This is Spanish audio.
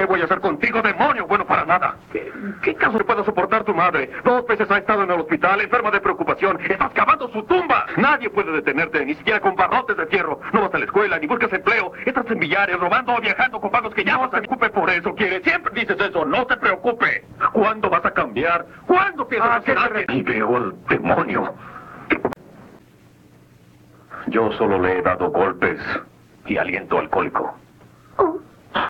¿Qué voy a hacer contigo, demonio? Bueno, para nada. ¿Qué caso puede soportar tu madre? 2 veces ha estado en el hospital, enferma de preocupación. Estás cavando su tumba. Nadie puede detenerte, ni siquiera con barrotes de fierro. No vas a la escuela, ni buscas empleo. Estás en billares, robando o viajando con pagos que ya no se preocupe por eso, ¿quieres? Siempre dices eso, no te preocupe. ¿Cuándo vas a cambiar? ¿Cuándo piensas hacer algo? Y veo al demonio. Yo solo le he dado golpes y aliento alcohólico.